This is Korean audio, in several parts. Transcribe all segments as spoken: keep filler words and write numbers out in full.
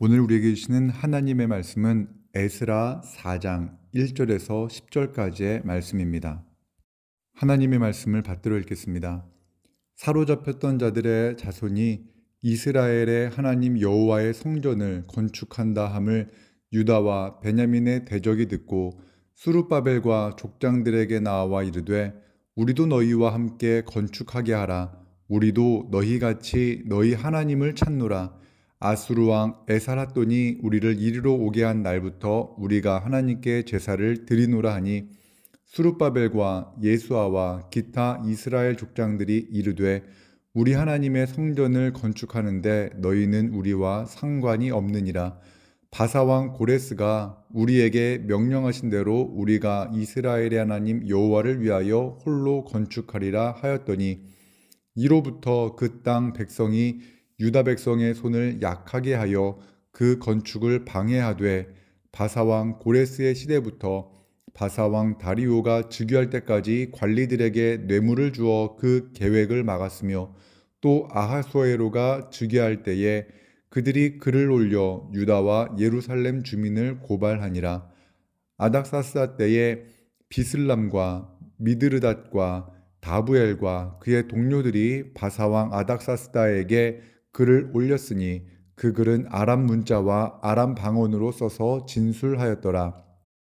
오늘 우리에게 주시는 하나님의 말씀은 에스라 사 장 일 절에서 십 절까지의 말씀입니다. 하나님의 말씀을 받들어 읽겠습니다. 사로잡혔던 자들의 자손이 이스라엘의 하나님 여호와의 성전을 건축한다 함을 유다와 베냐민의 대적이 듣고 스룹바벨과 족장들에게 나와 이르되 우리도 너희와 함께 건축하게 하라. 우리도 너희같이 너희 하나님을 찾노라. 아수르 왕 에살핫돈이 우리를 이리로 오게 한 날부터 우리가 하나님께 제사를 드리노라 하니 스룹바벨과 예수아와 기타 이스라엘 족장들이 이르되 우리 하나님의 성전을 건축하는데 너희는 우리와 상관이 없느니라. 바사왕 고레스가 우리에게 명령하신 대로 우리가 이스라엘의 하나님 여호와를 위하여 홀로 건축하리라 하였더니 이로부터 그 땅 백성이 유다 백성의 손을 약하게 하여 그 건축을 방해하되 바사왕 고레스의 시대부터 바사왕 다리오가 즉위할 때까지 관리들에게 뇌물을 주어 그 계획을 막았으며 또 아하수에로가 즉위할 때에 그들이 글을 올려 유다와 예루살렘 주민을 고발하니라. 아닥사스다 때에 비슬람과 미드르닷과 다부엘과 그의 동료들이 바사왕 아닥사스다에게 글을 올렸으니 그 글은 아람 문자와 아람 방언으로 써서 진술하였더라.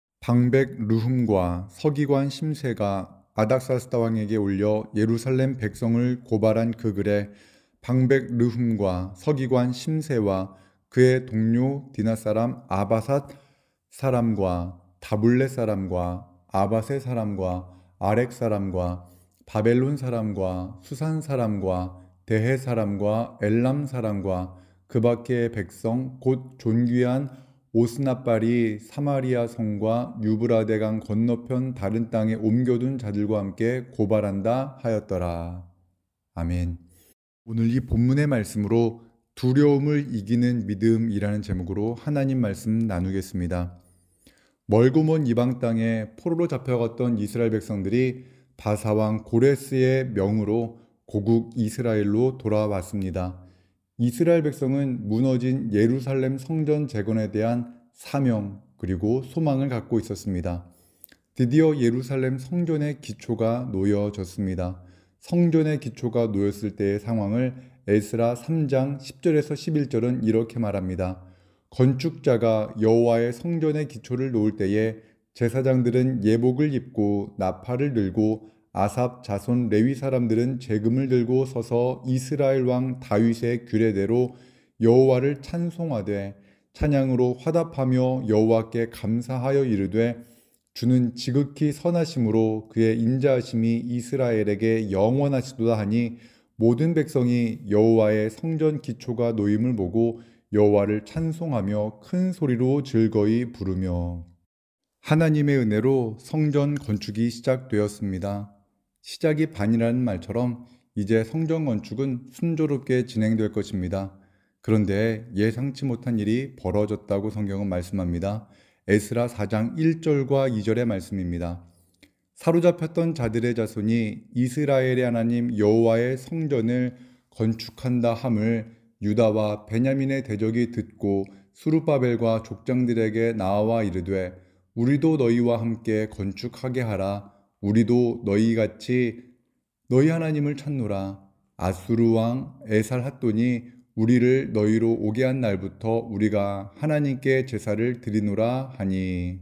방백 르훔과 서기관 심세가 아닥사스다 왕에게 올려 예루살렘 백성을 고발한 그 글에 방백 르훔과 서기관 심세와 그의 동료 디나 사람 아바삿 사람과 다블렛 사람과 아바세 사람과 아렉 사람과 바벨론 사람과 수산 사람과 대해 사람과 엘람 사람과 그 밖의 백성 곧 존귀한 오스나빨이 사마리아 성과 유브라데강 건너편 다른 땅에 옮겨둔 자들과 함께 고발한다 하였더라. 아멘. 오늘 이 본문의 말씀으로 두려움을 이기는 믿음이라는 제목으로 하나님 말씀 나누겠습니다. 멀고 먼 이방 땅에 포로로 잡혀갔던 이스라엘 백성들이 바사왕 고레스의 명으로 고국 이스라엘로 돌아왔습니다. 이스라엘 백성은 무너진 예루살렘 성전 재건에 대한 사명 그리고 소망을 갖고 있었습니다. 드디어 예루살렘 성전의 기초가 놓여졌습니다. 성전의 기초가 놓였을 때의 상황을 에스라 삼 장 십 절에서 십일 절은 이렇게 말합니다. 건축자가 여호와의 성전의 기초를 놓을 때에 제사장들은 예복을 입고 나팔을 들고 아삽 자손 레위 사람들은 제금을 들고 서서 이스라엘 왕 다윗의 규례대로 여호와를 찬송하되 찬양으로 화답하며 여호와께 감사하여 이르되 주는 지극히 선하심으로 그의 인자하심이 이스라엘에게 영원하시도다 하니 모든 백성이 여호와의 성전 기초가 놓임을 보고 여호와를 찬송하며 큰 소리로 즐거이 부르며 하나님의 은혜로 성전 건축이 시작되었습니다. 시작이 반이라는 말처럼 이제 성전 건축은 순조롭게 진행될 것입니다. 그런데 예상치 못한 일이 벌어졌다고 성경은 말씀합니다. 에스라 사 장 일 절과 이 절의 말씀입니다. 사로잡혔던 자들의 자손이 이스라엘의 하나님 여호와의 성전을 건축한다 함을 유다와 베냐민의 대적이 듣고 스룹바벨과 족장들에게 나와 이르되 우리도 너희와 함께 건축하게 하라. 우리도 너희같이 너희 하나님을 찾노라. 아수르 왕 에살핫돈이 우리를 너희로 오게 한 날부터 우리가 하나님께 제사를 드리노라 하니.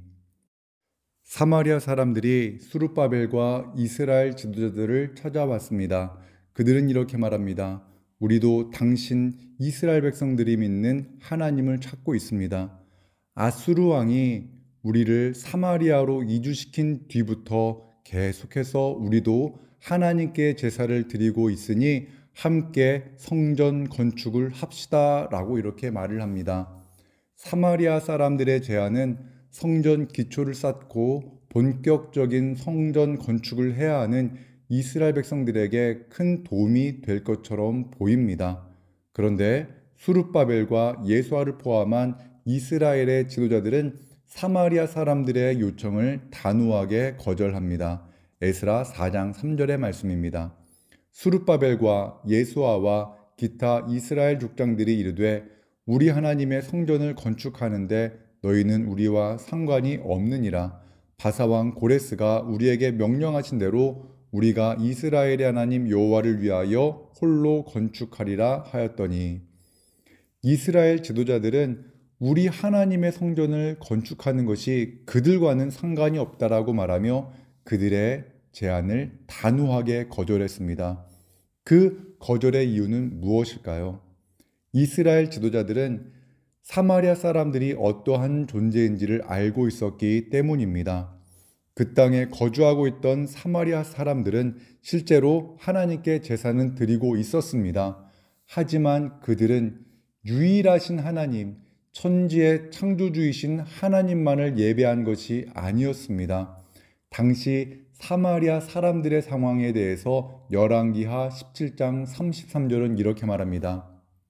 사마리아 사람들이 스룹바벨과 이스라엘 지도자들을 찾아왔습니다. 그들은 이렇게 말합니다. 우리도 당신 이스라엘 백성들이 믿는 하나님을 찾고 있습니다. 아수르 왕이 우리를 사마리아로 이주시킨 뒤부터 계속해서 우리도 하나님께 제사를 드리고 있으니 함께 성전 건축을 합시다 라고 이렇게 말을 합니다. 사마리아 사람들의 제안은 성전 기초를 쌓고 본격적인 성전 건축을 해야 하는 이스라엘 백성들에게 큰 도움이 될 것처럼 보입니다. 그런데 스룹바벨과 예수아를 포함한 이스라엘의 지도자들은 사마리아 사람들의 요청을 단호하게 거절합니다. 에스라 사 장 삼 절의 말씀입니다. 스룹바벨과 예수아와 기타 이스라엘 족장들이 이르되 우리 하나님의 성전을 건축하는데 너희는 우리와 상관이 없느니라. 바사왕 고레스가 우리에게 명령하신 대로 우리가 이스라엘의 하나님 여호와를 위하여 홀로 건축하리라 하였더니, 이스라엘 지도자들은 우리 하나님의 성전을 건축하는 것이 그들과는 상관이 없다라고 말하며 그들의 제안을 단호하게 거절했습니다. 그 거절의 이유는 무엇일까요? 이스라엘 지도자들은 사마리아 사람들이 어떠한 존재인지를 알고 있었기 때문입니다. 그 땅에 거주하고 있던 사마리아 사람들은 실제로 하나님께 제사는 드리고 있었습니다. 하지만 그들은 유일하신 하나님, 천지의 창조주이신 하나님만을 예배한 것이 아니었습니다. 당시 사마리아 사람들의 상황에 대해서 열왕기하 십칠 장 삼십삼 절은 이렇게 말합니다.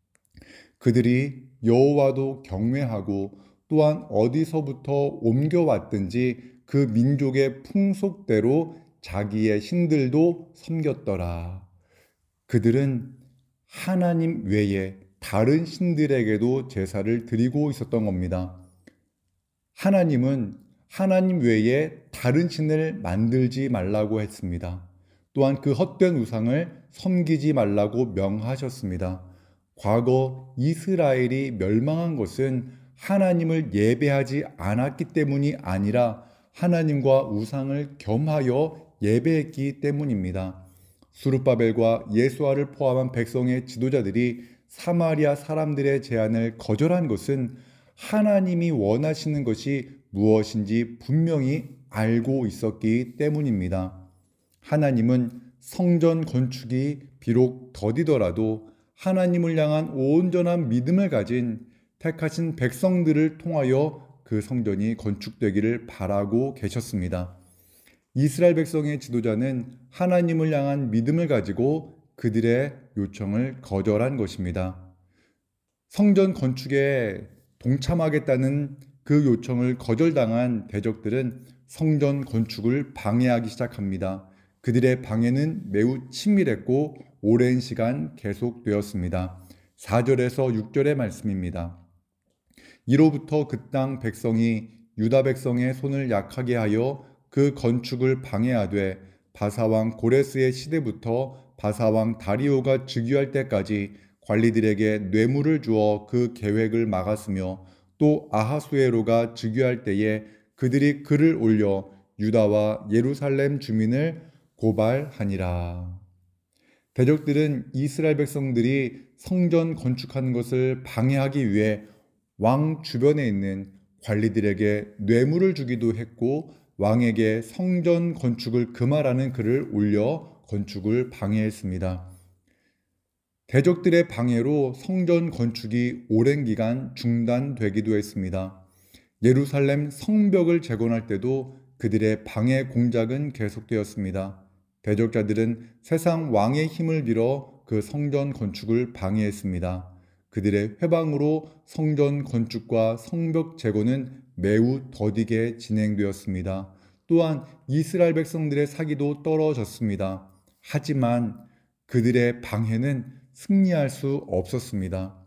그들이 여호와도 경외하고 또한 어디서부터 옮겨왔든지 그 민족의 풍속대로 자기의 신들도 섬겼더라. 그들은 하나님 외에 다른 신들에게도 제사를 드리고 있었던 겁니다. 하나님은 하나님 외에 다른 신을 만들지 말라고 했습니다. 또한 그 헛된 우상을 섬기지 말라고 명하셨습니다. 과거 이스라엘이 멸망한 것은 하나님을 예배하지 않았기 때문이 아니라 하나님과 우상을 겸하여 예배했기 때문입니다. 스룹바벨과 예수아를 포함한 백성의 지도자들이 사마리아 사람들의 제안을 거절한 것은 하나님이 원하시는 것이 무엇인지 분명히 알고 있었기 때문입니다. 하나님은 성전 건축이 비록 더디더라도 하나님을 향한 온전한 믿음을 가진 택하신 백성들을 통하여 그 성전이 건축되기를 바라고 계셨습니다. 이스라엘 백성의 지도자는 하나님을 향한 믿음을 가지고 그들의 요청을 거절한 것입니다. 성전 건축에 동참하겠다는 그 요청을 거절당한 대적들은 성전 건축을 방해하기 시작합니다. 그들의 방해는 매우 치밀했고 오랜 시간 계속되었습니다. 사 절에서 육 절의 말씀입니다. 이로부터 그 땅 백성이 유다 백성의 손을 약하게 하여 그 건축을 방해하되 바사왕 고레스의 시대부터 바사왕 다리오가 즉위할 때까지 관리들에게 뇌물을 주어 그 계획을 막았으며 또 아하수에로가 즉위할 때에 그들이 글을 올려 유다와 예루살렘 주민을 고발하니라. 대적들은 이스라엘 백성들이 성전 건축하는 것을 방해하기 위해 왕 주변에 있는 관리들에게 뇌물을 주기도 했고 왕에게 성전 건축을 금하라는 글을 올려 건축을 방해했습니다. 대적들의 방해로 성전 건축이 오랜 기간 중단되기도 했습니다. 예루살렘 성벽을 재건할 때도 그들의 방해 공작은 계속되었습니다. 대적자들은 세상 왕의 힘을 빌어 그 성전 건축을 방해했습니다. 그들의 회방으로 성전 건축과 성벽 재건은 매우 더디게 진행되었습니다. 또한 이스라엘 백성들의 사기도 떨어졌습니다. 하지만 그들의 방해는 승리할 수 없었습니다.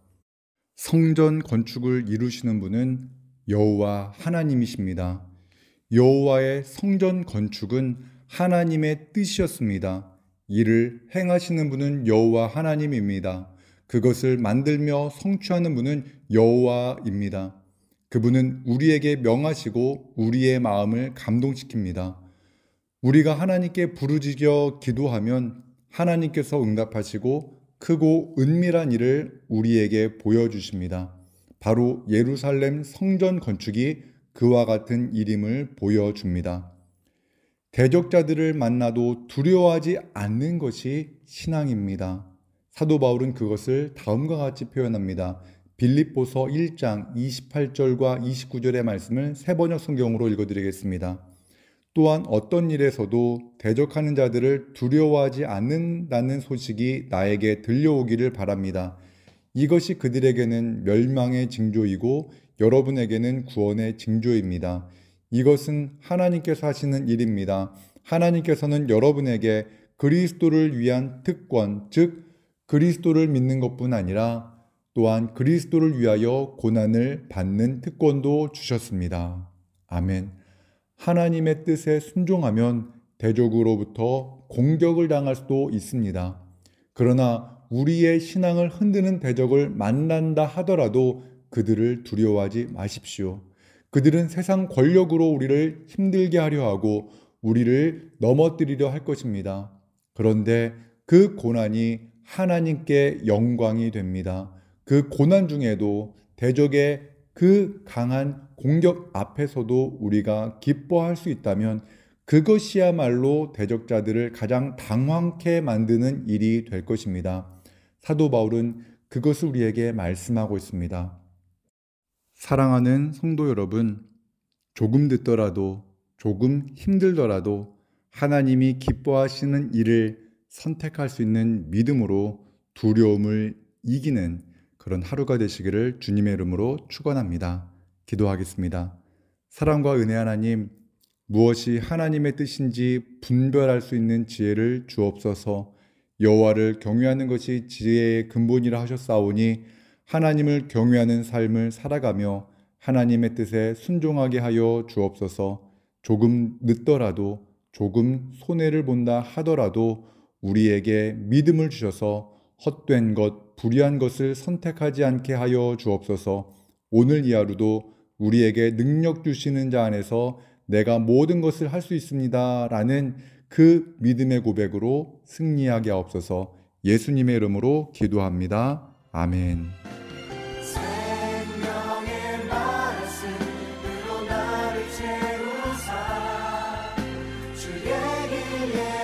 성전 건축을 이루시는 분은 여호와 하나님이십니다. 여호와의 성전 건축은 하나님의 뜻이었습니다. 이를 행하시는 분은 여호와 하나님입니다. 그것을 만들며 성취하는 분은 여호와입니다. 그분은 우리에게 명하시고 우리의 마음을 감동시킵니다. 우리가 하나님께 부르짖어 기도하면 하나님께서 응답하시고 크고 은밀한 일을 우리에게 보여주십니다. 바로 예루살렘 성전 건축이 그와 같은 일임을 보여줍니다. 대적자들을 만나도 두려워하지 않는 것이 신앙입니다. 사도 바울은 그것을 다음과 같이 표현합니다. 빌립보서 일 장 이십팔 절과 이십구 절의 말씀을 새번역 성경으로 읽어드리겠습니다. 또한 어떤 일에서도 대적하는 자들을 두려워하지 않는다는 소식이 나에게 들려오기를 바랍니다. 이것이 그들에게는 멸망의 징조이고 여러분에게는 구원의 징조입니다. 이것은 하나님께서 하시는 일입니다. 하나님께서는 여러분에게 그리스도를 위한 특권, 즉 그리스도를 믿는 것뿐 아니라 또한 그리스도를 위하여 고난을 받는 특권도 주셨습니다. 아멘. 하나님의 뜻에 순종하면 대적으로부터 공격을 당할 수도 있습니다. 그러나 우리의 신앙을 흔드는 대적을 만난다 하더라도 그들을 두려워하지 마십시오. 그들은 세상 권력으로 우리를 힘들게 하려 하고 우리를 넘어뜨리려 할 것입니다. 그런데 그 고난이 하나님께 영광이 됩니다. 그 고난 중에도 대적의 그 강한 공격 앞에서도 우리가 기뻐할 수 있다면 그것이야말로 대적자들을 가장 당황케 만드는 일이 될 것입니다. 사도 바울은 그것을 우리에게 말씀하고 있습니다. 사랑하는 성도 여러분, 조금 늦더라도 조금 힘들더라도 하나님이 기뻐하시는 일을 선택할 수 있는 믿음으로 두려움을 이기는 그런 하루가 되시기를 주님의 이름으로 축원합니다. 기도하겠습니다. 사랑과 은혜 하나님, 무엇이 하나님의 뜻인지 분별할 수 있는 지혜를 주옵소서. 여호와를 경외하는 것이 지혜의 근본이라 하셨사오니 하나님을 경외하는 삶을 살아가며 하나님의 뜻에 순종하게 하여 주옵소서. 조금 늦더라도 조금 손해를 본다 하더라도 우리에게 믿음을 주셔서 헛된 것, 불의한 것을 선택하지 않게 하여 주옵소서. 오늘 이 하루도 우리에게 능력 주시는 자 안에서 내가 모든 것을 할 수 있습니다 라는 그 믿음의 고백으로 승리하게 하옵소서. 예수님의 이름으로 기도합니다. 아멘. 생명의 말씀으로 나를 채우사 주의 길에